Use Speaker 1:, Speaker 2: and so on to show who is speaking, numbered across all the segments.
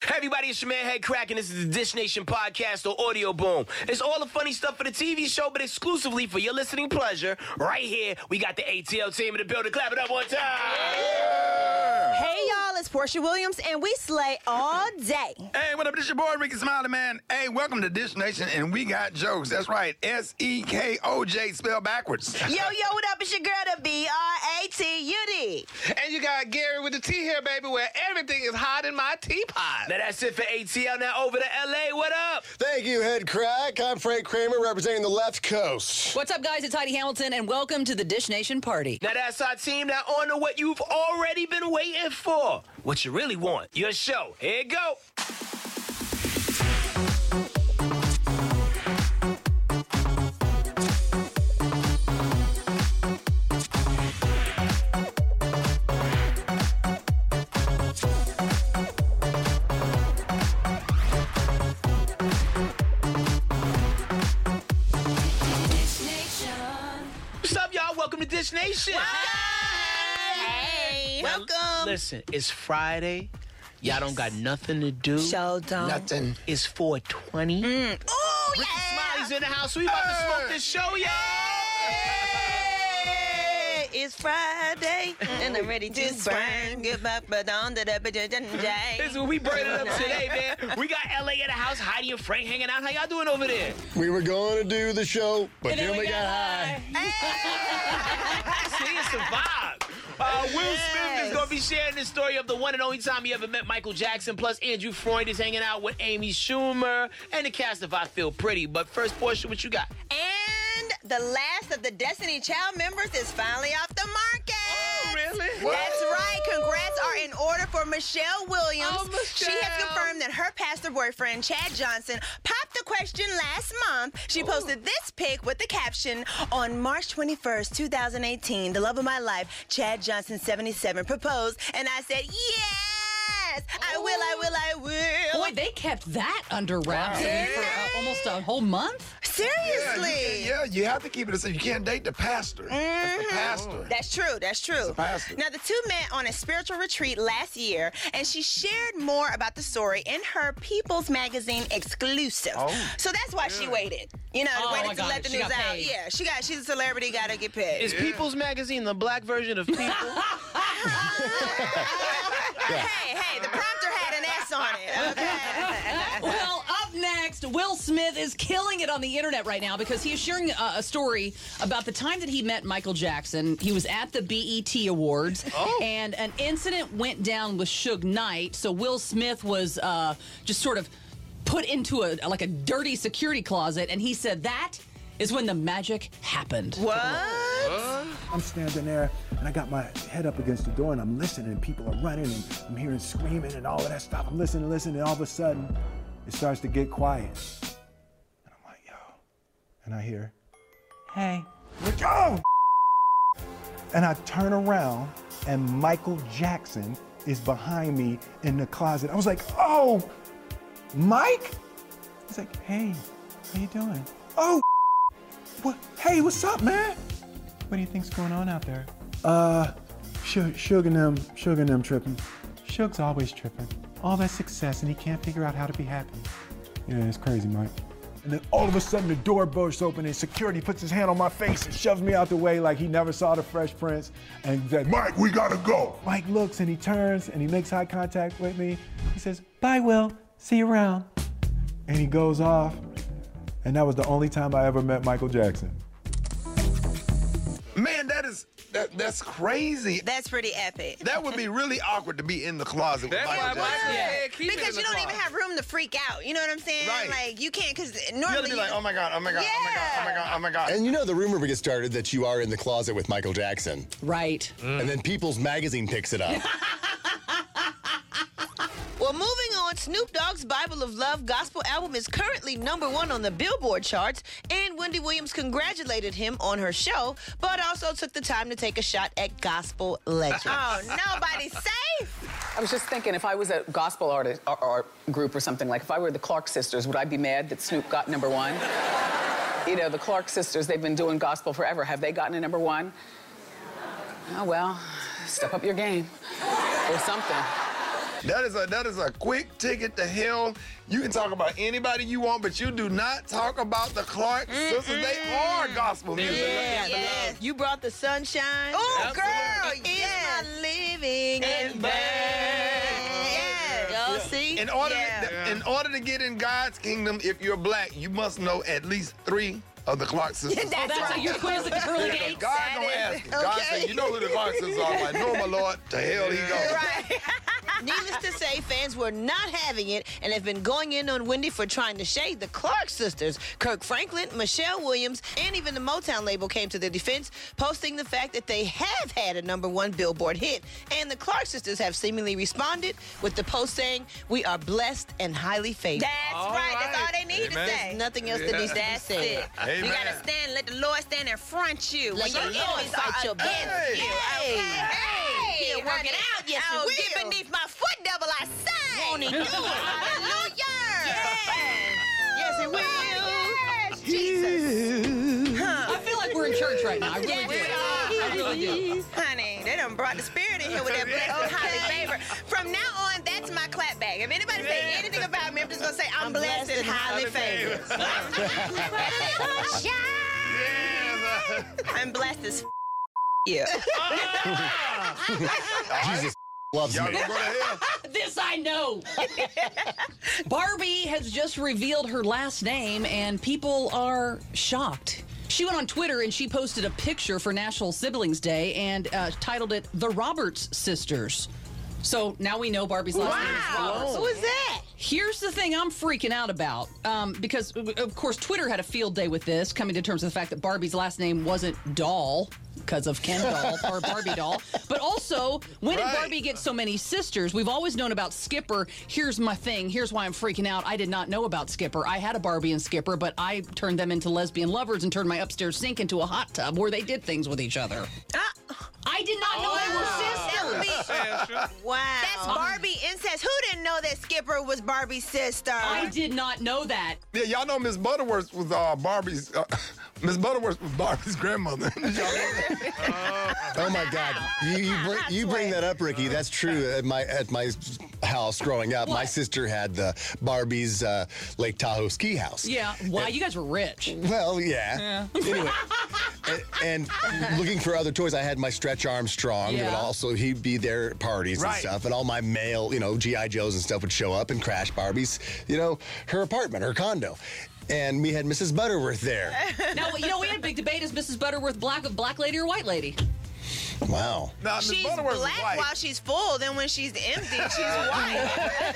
Speaker 1: Hey everybody, it's your man Head Crack, and this is the Dish Nation podcast or Audio Boom. It's all the funny stuff for the TV show, but exclusively for your listening pleasure. Right here, we got the ATL team in the building. Clap it up one time.
Speaker 2: Yeah. Hey y'all, it's Portia Williams, and we slay all day.
Speaker 3: Hey, what up? This your boy Ricky Smiley, man. Hey, welcome to Dish Nation, and we got jokes. That's right, S-E-K-O-J, spelled backwards.
Speaker 2: Yo, what up? It's your girl, the B-R-A-T-U-D.
Speaker 4: And you got Gary with the T here, baby, where everything is hot in my teapot.
Speaker 1: Now that's it for ATL. Now over to LA. What up?
Speaker 5: Thank you, Head Crack. I'm Frank Kramer, representing the left coast.
Speaker 6: What's up, guys? It's Heidi Hamilton, and welcome to the Dish Nation party.
Speaker 1: Now that's our team. Now on to what you've already been waiting for. What you really want. Your show. Here you go. Welcome to Dish Nation.
Speaker 2: Hey,
Speaker 1: now,
Speaker 2: welcome.
Speaker 1: Listen, it's Friday. Y'all don't got nothing to do.
Speaker 2: Show don't.
Speaker 3: Nothing.
Speaker 1: It's 420.
Speaker 2: Oh,
Speaker 1: Ricky
Speaker 2: yeah.
Speaker 1: Smiley's in the house. We about to smoke this show, y'all.
Speaker 2: It's Friday, and I'm ready to burn. Get back, but on the day.
Speaker 1: This is what we burning up today, man. We got LA in the house. Heidi and Frank hanging out. How y'all doing over there?
Speaker 5: We were going to do the show, but then we got high.
Speaker 1: See, it's a vibe. Will Smith is going to be sharing the story of the one and only time he ever met Michael Jackson. Plus, Andrew Freund is hanging out with Amy Schumer and the cast of I Feel Pretty. But first, Portia, what you got?
Speaker 2: And the last of the Destiny Child members is finally off the market.
Speaker 1: Oh, really?
Speaker 2: That's right. Congrats are in order for Michelle Williams.
Speaker 1: Oh, Michelle.
Speaker 2: She has confirmed that her pastor boyfriend, Chad Johnson, popped the question last month. She posted this pic with the caption, on March 21st, 2018, the love of my life, Chad Johnson, 77, proposed. And I said, yes, I will.
Speaker 6: Boy, they kept that under wraps for almost a whole month?
Speaker 2: Seriously.
Speaker 3: Yeah, you have to keep it a secret. You can't date the pastor. That's the pastor.
Speaker 2: That's true.
Speaker 3: The pastor.
Speaker 2: Now, the two met on a spiritual retreat last year, and she shared more about the story in her People's Magazine exclusive.
Speaker 3: Oh.
Speaker 2: So that's why she waited. You know, waited to let the news out.
Speaker 6: paid.
Speaker 2: Yeah, she's a celebrity, gotta get paid.
Speaker 1: Is People's Magazine the black version of People?
Speaker 2: Hey, the prompter had an S on it. Okay.
Speaker 6: Well, up next, Will Smith is killing it on the internet right now because he is sharing a story about the time that he met Michael Jackson. He was at the BET Awards, and an incident went down with Suge Knight. So Will Smith was just sort of put into a dirty security closet, and he said that is when the magic happened.
Speaker 2: What?
Speaker 7: I'm standing there, and I got my head up against the door, and I'm listening, and people are running, and I'm hearing screaming and all of that stuff. I'm listening, and all of a sudden, it starts to get quiet. And I'm like, yo. And I hear, hey. I'm like, oh! And I turn around, and Michael Jackson is behind me in the closet. I was like, oh, Mike? He's like, hey, how you doing? Oh, what? Hey, what's up, man? What do you think's going on out there? Suge and them tripping. Suge's always tripping. All that success, and he can't figure out how to be happy. Yeah, it's crazy, Mike. And then all of a sudden, the door bursts open, and security puts his hand on my face and shoves me out the way like he never saw the Fresh Prince. And said, Mike, we gotta go. Mike looks, and he turns, and he makes eye contact with me. He says, bye, Will. See you around. And he goes off. And that was the only time I ever met Michael Jackson.
Speaker 3: Man, that's crazy.
Speaker 2: That's pretty epic.
Speaker 3: That would be really awkward to be in the closet with
Speaker 4: That's why
Speaker 3: Michael
Speaker 4: Michael
Speaker 3: Jackson.
Speaker 4: said keep it in
Speaker 2: Because
Speaker 4: the
Speaker 2: you don't even
Speaker 4: closet.
Speaker 2: have room to freak out. You know what I'm saying?
Speaker 3: Right.
Speaker 2: Like, you can't, because
Speaker 3: You
Speaker 2: normally
Speaker 3: have to be like, oh my God, oh my God, oh my God, oh my God, oh my God.
Speaker 5: And you know the rumor gets started that you are in the closet with Michael Jackson.
Speaker 6: Right.
Speaker 5: And then People's Magazine picks it up.
Speaker 2: Well, moving on, Snoop Dogg's Bible of Love gospel album is currently #1 on the Billboard charts, and Wendy Williams congratulated him on her show, but also took the time to take a shot at gospel legends. Oh, nobody's safe?
Speaker 8: I was just thinking, if I was a gospel artist or group or something, like if I were the Clark Sisters, would I be mad that Snoop got #1? You know, the Clark Sisters, they've been doing gospel forever. Have they gotten a #1? Oh, well, step up your game or something.
Speaker 3: That is a quick ticket to hell. You can talk about anybody you want, but you do not talk about the Clark sisters. They are gospel music.
Speaker 9: Yeah. You brought the sunshine.
Speaker 2: Oh, girl.
Speaker 9: Is my living and Y'all see?
Speaker 3: In order to get in God's kingdom, if you're black, you must know at least 3 of the Clark sisters.
Speaker 6: That's right. You're quizzing the pearly gates.
Speaker 3: God gonna ask you. God said, you know who the Clark sisters are. I'm like, no, my Lord, to hell he goes.
Speaker 9: Right. Needless to say, fans were not having it and have been going in on Wendy for trying to shade the Clark sisters. Kirk Franklin, Michelle Williams, and even the Motown label came to their defense, posting the fact that they have had a #1 Billboard hit. And the Clark sisters have seemingly responded with the post saying, "We are blessed and highly favored."
Speaker 2: That's right. That's all they need to say.
Speaker 9: There's nothing else that needs to be
Speaker 2: That's
Speaker 9: said.
Speaker 2: it.
Speaker 3: Amen.
Speaker 2: You gotta stand, let the Lord stand in front you.
Speaker 9: Let
Speaker 2: When
Speaker 9: the
Speaker 2: your
Speaker 9: Lord
Speaker 2: enemies
Speaker 9: fight
Speaker 2: are
Speaker 9: your
Speaker 2: against
Speaker 9: battles.
Speaker 2: you.
Speaker 9: Hey.
Speaker 2: Hey,
Speaker 9: He'll work it out. Yes, he
Speaker 2: I'll
Speaker 9: will.
Speaker 2: get beneath my foot, devil, I say.
Speaker 9: Won't he do it?
Speaker 2: Hallelujah.
Speaker 9: Yes, he will.
Speaker 2: Yes, Jesus.
Speaker 6: I feel like we're in church right now. I really do. I really do.
Speaker 2: Honey, they done brought the spirit in here with that blessed and highly favored. From now on, that's my clap back. If anybody say anything about me, I'm just gonna say I'm blessed and highly favored. I'm blessed as you.
Speaker 5: Jesus loves
Speaker 3: Y'all
Speaker 5: me.
Speaker 3: gonna go to hell?
Speaker 6: This I know. Barbie has just revealed her last name, and people are shocked. She went on Twitter and she posted a picture for National Siblings Day and titled it "The Roberts Sisters." So now we know Barbie's last name is Roberts.
Speaker 9: Who is that?
Speaker 6: Here's the thing I'm freaking out about, because, of course, Twitter had a field day with this, coming to terms with the fact that Barbie's last name wasn't Doll, because of Ken Doll, or Barbie Doll. But also, when did Barbie get so many sisters? We've always known about Skipper. Here's my thing. Here's why I'm freaking out. I did not know about Skipper. I had a Barbie and Skipper, but I turned them into lesbian lovers and turned my upstairs sink into a hot tub where they did things with each other. I did not know they were sisters.
Speaker 2: Wow. That's Barbie incest. Who didn't know that Skipper was Barbie's sister?
Speaker 6: I did not know that.
Speaker 3: Yeah, y'all know Miss Butterworth was Barbie's. Miss Butterworth was Barbie's grandmother. Did y'all know that?
Speaker 5: Oh my God! You bring that up, Ricky. That's true. At my house growing up, my sister had the Barbie's Lake Tahoe ski house.
Speaker 6: Yeah. Wow, you guys were rich.
Speaker 5: Well, yeah. Anyway, and looking for other toys, I had my Stretch Armstrong,
Speaker 6: Yeah.
Speaker 5: but also he'd be there at parties and stuff, and all my male, G.I. Joes and stuff would show up and crash Barbie's, her apartment, her condo. And we had Mrs. Butterworth there.
Speaker 6: Now, we had a big debate. Is Mrs. Butterworth black lady or white lady?
Speaker 5: Wow.
Speaker 3: Nah, Miss
Speaker 2: She's
Speaker 3: Butterworth was
Speaker 2: black
Speaker 3: white.
Speaker 2: while she's full, then when she's empty, she's white.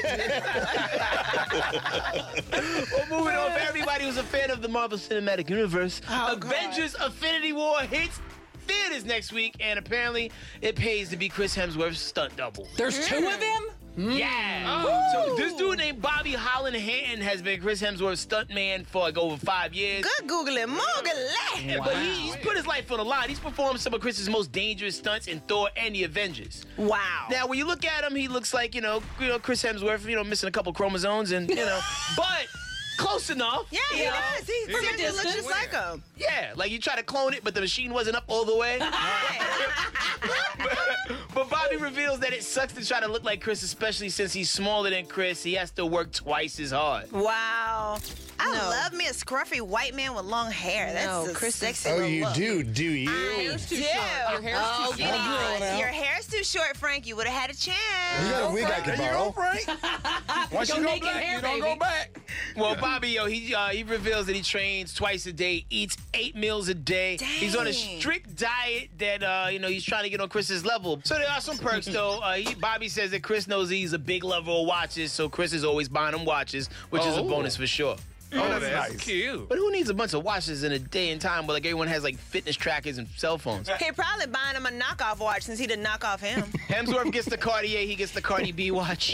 Speaker 1: Well, moving on, for everybody who's a fan of the Marvel Cinematic Universe, Avengers Infinity War hits theaters next week, and apparently it pays to be Chris Hemsworth's stunt double.
Speaker 6: There's 2 of them?
Speaker 1: Yeah. So this dude named Bobby Holland Hanton has been Chris Hemsworth's stuntman for like over 5 years.
Speaker 2: Good googly moogly.
Speaker 1: Yeah, but he's put his life on the line. He's performed some of Chris's most dangerous stunts in Thor and the Avengers.
Speaker 2: Wow.
Speaker 1: Now, when you look at him, he looks like, Chris Hemsworth, missing a couple chromosomes and, but close enough.
Speaker 2: Yeah, he does. He seriously looks just like him.
Speaker 1: Yeah, like you try to clone it, but the machine wasn't up all the way. But Bobby reveals that it sucks to try to look like Chris, especially since he's smaller than Chris. He has to work twice as hard.
Speaker 2: Wow. I love me a scruffy white man with long hair. That's a sexy
Speaker 5: Oh,
Speaker 2: little
Speaker 5: you
Speaker 2: look.
Speaker 5: do you?
Speaker 6: Your hair's too short. Your hair's too
Speaker 2: Get
Speaker 6: short.
Speaker 2: on. Your hair's too short, Frank. You would have had a chance.
Speaker 5: You got a wig I could
Speaker 3: There you go,
Speaker 5: borrow.
Speaker 3: Frank. Once you go
Speaker 6: naked
Speaker 3: black,
Speaker 6: hair,
Speaker 3: you don't
Speaker 6: baby.
Speaker 3: go back.
Speaker 1: Well, Bobby, he reveals that he trains twice a day, eats 8 meals a day.
Speaker 2: Dang.
Speaker 1: He's on a strict diet that, he's trying to get on Chris's level. So there are some perks, though. Bobby says that Chris knows he's a big lover of watches, so Chris is always buying him watches, which is a bonus for sure.
Speaker 3: Oh, that's nice.
Speaker 4: Cute.
Speaker 1: But who needs a bunch of watches in a day and time where like everyone has like fitness trackers and cell phones?
Speaker 2: He probably buying him a knockoff watch since he didn't knock off him.
Speaker 1: Hemsworth gets the Cartier, he gets the Cardi B watch.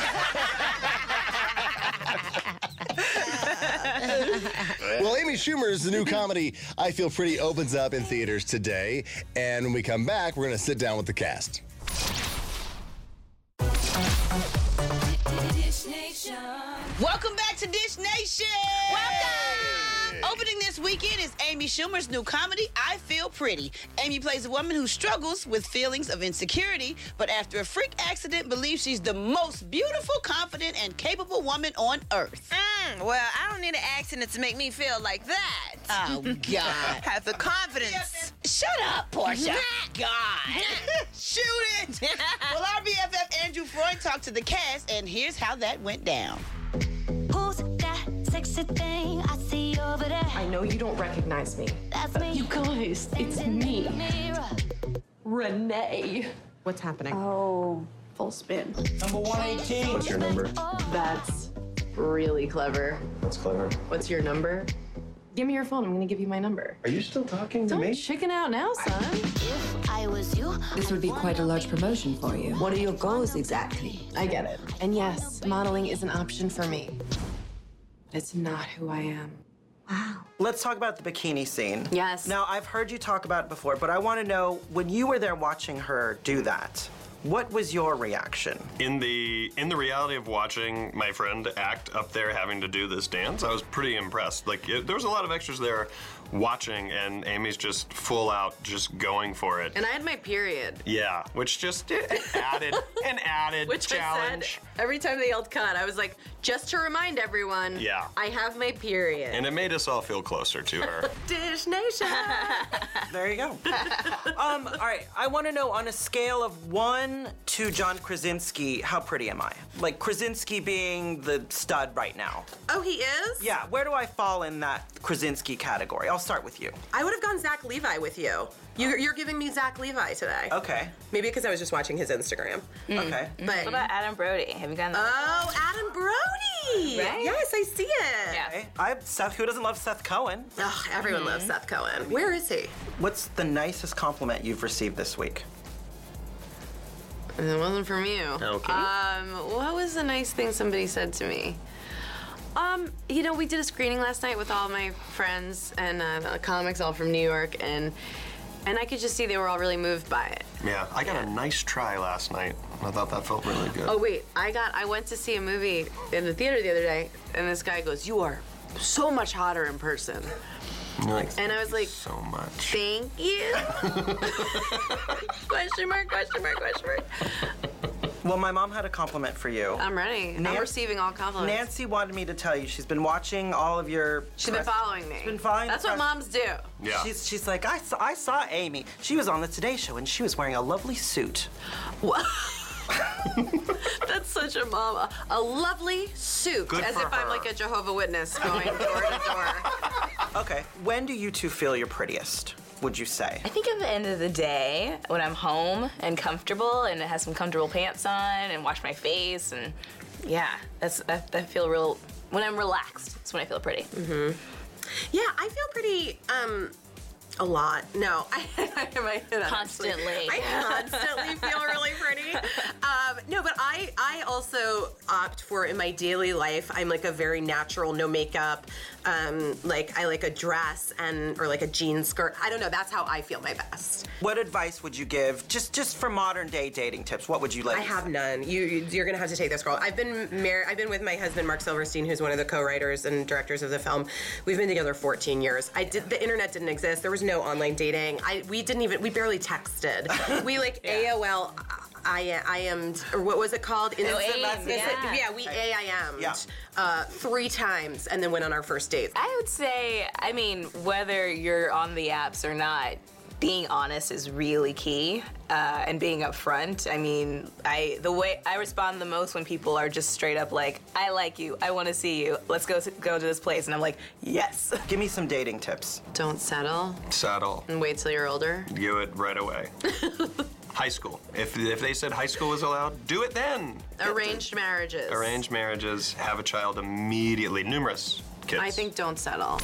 Speaker 5: Well, Amy Schumer's new comedy, I Feel Pretty, opens up in theaters today. And when we come back, we're going to sit down with the cast.
Speaker 10: Dish Nation.
Speaker 9: Welcome back to Dish Nation. Welcome. Opening this weekend is Amy Schumer's new comedy, I Feel Pretty. Amy plays a woman who struggles with feelings of insecurity, but after a freak accident believes she's the most beautiful, confident, and capable woman on earth.
Speaker 2: Well, I don't need an accident to make me feel like that.
Speaker 9: Oh, God.
Speaker 2: Have the confidence.
Speaker 9: Shut up, Portia. God. Shoot it. Well, our BFF Andrew Freund talked to the cast, and here's how that went down.
Speaker 10: Who's that sexy thing I see over there?
Speaker 11: I know you don't recognize me.
Speaker 10: That's me.
Speaker 11: You guys, it's me. Renee. What's happening?
Speaker 12: Oh, full spin.
Speaker 13: Number 118.
Speaker 5: What's your number?
Speaker 11: That's really clever.
Speaker 5: That's clever.
Speaker 11: What's your number? Give me your phone. I'm gonna give you my number.
Speaker 5: Are you still talking to
Speaker 11: Don't
Speaker 5: me?
Speaker 11: chicken out now, son.
Speaker 10: If I was you,
Speaker 12: This would be quite a large promotion for you. What are your goals exactly?
Speaker 11: I get it. And yes, modeling is an option for me. It's not who I am.
Speaker 14: Let's talk about the bikini scene.
Speaker 11: Yes.
Speaker 14: Now, I've heard you talk about it before, but I want to know, when you were there watching her do that, what was your reaction?
Speaker 15: In the reality of watching my friend act up there having to do this dance, I was pretty impressed. Like, there was a lot of extras there watching, and Amy's just full out just going for it.
Speaker 11: And I had my period.
Speaker 15: Yeah, which just added an added
Speaker 11: Which
Speaker 15: challenge.
Speaker 11: I said every time they yelled cut, I was like, just to remind everyone,
Speaker 15: Yeah.
Speaker 11: I have my period.
Speaker 15: And it made us all feel closer to her.
Speaker 11: Dish Nation.
Speaker 14: There you go. All right, I want to know, on a scale of 1 to John Krasinski, how pretty am I? Like, Krasinski being the stud right now.
Speaker 16: Oh, he is?
Speaker 14: Yeah, where do I fall in that Krasinski category? I'll start with you.
Speaker 16: I would have gone Zach Levi with you. You're giving me Zach Levi today.
Speaker 14: Okay.
Speaker 16: Maybe because I was just watching his Instagram.
Speaker 14: Okay.
Speaker 16: But
Speaker 17: What about Adam Brody? Have you gotten that?
Speaker 16: Oh, Adam Brody!
Speaker 17: Right?
Speaker 16: Yes, I see it.
Speaker 17: Yeah.
Speaker 14: Seth, who doesn't love Seth Cohen?
Speaker 16: Ugh, everyone loves Seth Cohen. Where is he?
Speaker 14: What's the nicest compliment you've received this week?
Speaker 11: It wasn't from you.
Speaker 14: Okay.
Speaker 11: What was the nice thing somebody said to me? You know, we did a screening last night with all my friends and comics all from New York, and I could just see they were all really moved by it.
Speaker 15: Yeah, I got a nice try last night. I thought that felt really good.
Speaker 11: Oh wait, I went to see a movie in the theater the other day, and this guy goes, "You are so much hotter in person." And I was like,
Speaker 15: so much.
Speaker 11: Thank you. Question mark, question mark, question mark.
Speaker 14: Well, my mom had a compliment for you.
Speaker 11: I'm ready. I'm receiving all compliments.
Speaker 14: Nancy wanted me to tell you she's been watching all of your.
Speaker 11: She's been following me.
Speaker 14: She's been following.
Speaker 11: That's what moms do.
Speaker 15: Yeah.
Speaker 14: She's like, I saw Amy. She was on the Today Show and she was wearing a lovely suit.
Speaker 11: What? That's such a mama. A lovely suit.
Speaker 14: Good
Speaker 11: As
Speaker 14: for
Speaker 11: if I'm
Speaker 14: her.
Speaker 11: like a Jehovah's Witness going door to door.
Speaker 14: Okay. When do you two feel your prettiest, would you say?
Speaker 17: I think at the end of the day, when I'm home and comfortable and have some comfortable pants on and wash my face, and yeah, I feel real. When I'm relaxed, that's when I feel pretty.
Speaker 16: Mm-hmm. Yeah, I feel pretty. A lot. No,
Speaker 17: Constantly.
Speaker 16: I constantly feel really pretty. No, but I also opt for, in my daily life, I'm like a very natural, no makeup. Like I like a dress or like a jean skirt. I don't know. That's how I feel my best.
Speaker 14: What advice would you give, just for modern day dating tips? What would you like?
Speaker 16: I have none. You're gonna have to take this, girl. I've been married. I've been with my husband, Mark Silverstein, who's one of the co-writers and directors of the film. We've been together 14 years. The internet didn't exist. There was no online dating. We barely texted. We like AOL. I am, or what was it called? We AIM'd 3 times and then went on our first date.
Speaker 17: I would say, I mean, whether you're on the apps or not, being honest is really key, and being upfront. I mean, the way I respond the most when people are just straight up like, I like you, I want to see you, let's go to this place, and I'm like, yes.
Speaker 14: Give me some dating tips.
Speaker 11: Don't settle.
Speaker 15: Settle.
Speaker 11: And wait till you're older.
Speaker 15: Do it right away. High school. If they said high school was allowed, do it then.
Speaker 11: Arranged marriages.
Speaker 15: Arranged marriages, have a child immediately. Numerous kids.
Speaker 11: I think don't settle.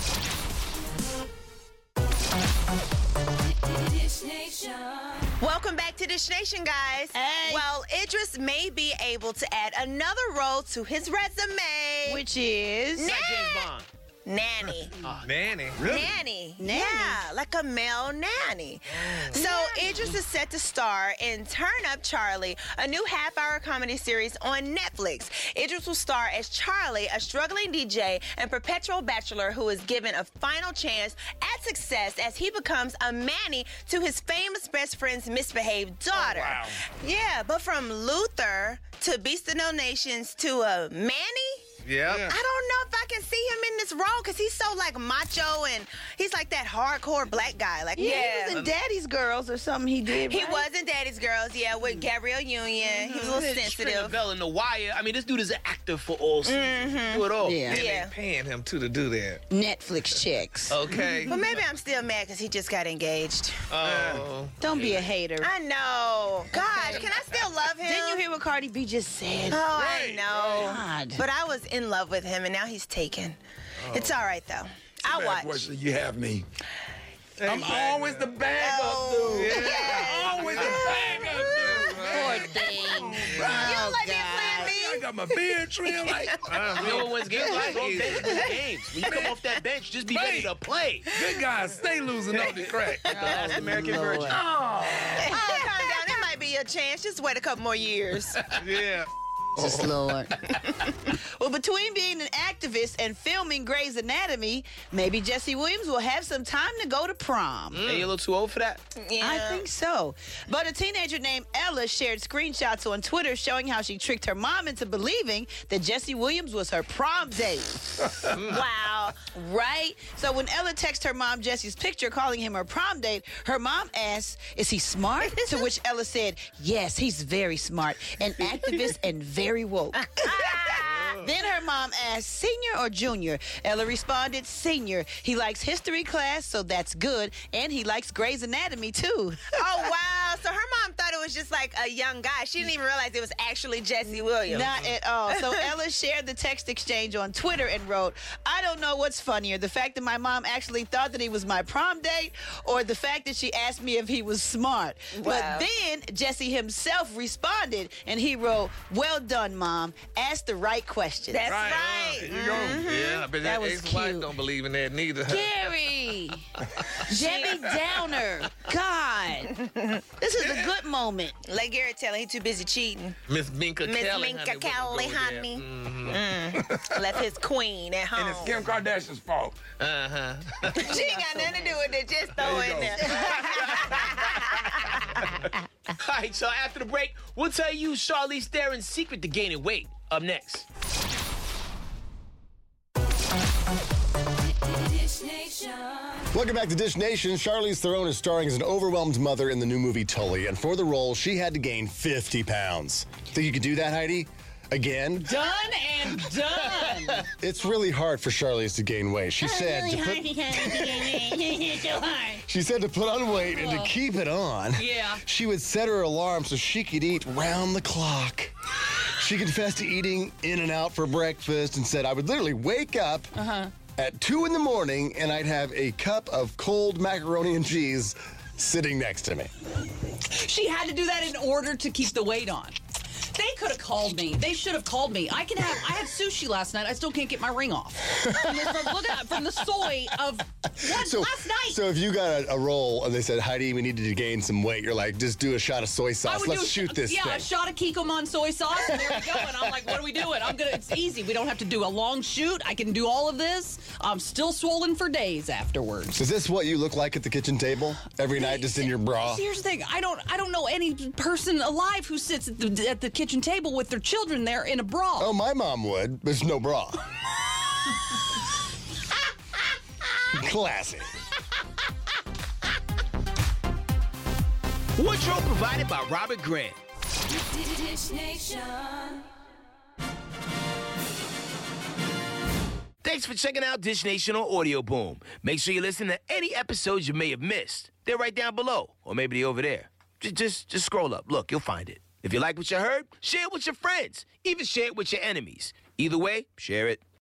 Speaker 2: Welcome back to Dish Nation, guys.
Speaker 9: Hey.
Speaker 2: Well, Idris may be able to add another role to his resume.
Speaker 9: Which is?
Speaker 1: Like James Bond.
Speaker 2: nanny.
Speaker 4: Nanny.
Speaker 2: Nanny. Yeah, like a male nanny. So Idris is set to star in Turn Up Charlie, a new half-hour comedy series on Netflix. Idris will star as Charlie, a struggling DJ and perpetual bachelor who is given a final chance at success as he becomes a manny to his famous best friend's misbehaved daughter.
Speaker 3: Oh, wow.
Speaker 2: Yeah, but from Luther to Beast of No Nations to a manny?
Speaker 4: Yeah.
Speaker 2: I don't know if I can see him in this role because he's so like macho and he's like that hardcore black guy. Like,
Speaker 9: He was in Daddy's Girls or something he did,
Speaker 2: He
Speaker 9: right?
Speaker 2: was in Daddy's Girls, yeah, with Gabrielle Union. He was a little sensitive.
Speaker 1: Bell in The Wire. I mean, this dude is an actor for all seasons. Do it all.
Speaker 9: Yeah.
Speaker 4: And they paying him to do that.
Speaker 9: Netflix checks.
Speaker 4: Okay.
Speaker 2: But maybe I'm still mad because he just got engaged.
Speaker 4: Oh.
Speaker 9: Don't be a hater.
Speaker 2: I know. Gosh, can I still love him?
Speaker 9: Didn't you hear what Cardi B just said?
Speaker 2: Oh, I know.
Speaker 9: God.
Speaker 2: But I was in love with him, and now he's taken. It's all right, though. I'll
Speaker 3: Bad
Speaker 2: watch.
Speaker 3: question, you have me. I'm always the bag up dude.
Speaker 2: Yeah.
Speaker 3: Always the bag up dude.
Speaker 9: Poor thing.
Speaker 2: You don't like being playing me?
Speaker 3: I got my beard trimmed like.
Speaker 1: You know what wins games? Like, games. When you come off that bench, just be ready to play.
Speaker 3: Good guys, stay losing on the crack.
Speaker 1: The last American virgin.
Speaker 2: Oh, calm down. It might be your chance. Just wait a couple more years.
Speaker 4: Yeah.
Speaker 9: Jesus Lord. Well, between being an activist and filming Grey's Anatomy, maybe Jesse Williams will have some time to go to prom.
Speaker 1: Hey, you a little too old for that?
Speaker 2: Yeah.
Speaker 9: I think so. But a teenager named Ella shared screenshots on Twitter showing how she tricked her mom into believing that Jesse Williams was her prom date. Wow. Right? So when Ella texted her mom Jesse's picture calling him her prom date, her mom asked, "Is he smart?" To which Ella said, "Yes, he's very smart, an activist and very woke." Then her mom asked, "Senior or junior?" Ella responded, "Senior. He likes history class, so that's good, and he likes Grey's Anatomy too."
Speaker 2: Oh, wow. So her mom thought it was just like a young guy. She didn't even realize it was actually Jesse Williams.
Speaker 9: Not at all. So Ella shared the text exchange on Twitter and wrote, "I don't know what's funnier, the fact that my mom actually thought that he was my prom date or the fact that she asked me if he was smart."
Speaker 2: Wow.
Speaker 9: But then Jesse himself responded and he wrote, "Well done, Mom. Ask the right questions."
Speaker 2: That's right.
Speaker 3: There you go.
Speaker 4: Yeah, but
Speaker 9: That
Speaker 4: that
Speaker 9: was
Speaker 4: ex-wife
Speaker 9: cute.
Speaker 4: don't believe in that neither.
Speaker 9: Gary! Debbie Downer. God. This is a good moment.
Speaker 2: Let Garrett tell her he's too busy cheating.
Speaker 4: Miss Minka
Speaker 2: Miss
Speaker 4: Kelly.
Speaker 2: Minka Kelly, honey. Left his queen at home.
Speaker 3: And it's Kim Kardashian's fault.
Speaker 4: Uh-huh.
Speaker 2: She ain't got nothing to do with it. Just throw
Speaker 3: There
Speaker 2: it
Speaker 3: you
Speaker 2: in there.
Speaker 1: All right, so after the break, we'll tell you Charlize Theron's secret to gaining weight. Up next.
Speaker 5: Welcome back to Dish Nation. Charlize Theron is starring as an overwhelmed mother in the new movie Tully, and for the role, she had to gain 50 pounds. Think you could do that, Heidi? Again?
Speaker 6: Done and done.
Speaker 5: It's really hard for Charlize to gain weight. She said to put,
Speaker 6: So hard.
Speaker 5: she said to put on weight and to keep it on.
Speaker 6: Yeah.
Speaker 5: She would set her alarm so she could eat round the clock. She confessed to eating In-N-Out for breakfast and said, "I would literally wake up at 2 in the morning and I'd have a cup of cold macaroni and cheese sitting next to me."
Speaker 6: She had to do that in order to keep the weight on. They could have called me. They should have called me. I had sushi last night. I still can't get my ring off. Look at from the soy of last night.
Speaker 5: So if you got a roll and they said, "Heidi, we needed to gain some weight," you're like, "Just do a shot of soy
Speaker 6: I
Speaker 5: sauce.
Speaker 6: would
Speaker 5: Let's
Speaker 6: do
Speaker 5: shoot this
Speaker 6: a
Speaker 5: thing."
Speaker 6: shot of Kikkoman soy sauce, and there we go. And I'm like, what are we doing? It's easy. We don't have to do a long shoot. I can do all of this. I'm still swollen for days afterwards.
Speaker 5: Is this what you look like at the kitchen table every night, just in your bra?
Speaker 6: Here's the thing. I don't know any person alive who sits at the kitchen table with their children there in a bra.
Speaker 5: Oh, my mom would. There's no bra. Classic.
Speaker 1: Wardrobe provided by Robert Grant.
Speaker 10: Dish Nation.
Speaker 1: Thanks for checking out Dish Nation on Audio Boom. Make sure you listen to any episodes you may have missed. They're right down below, or maybe they're over there. Just scroll up. Look, you'll find it. If you like what you heard, share it with your friends. Even share it with your enemies. Either way, share it.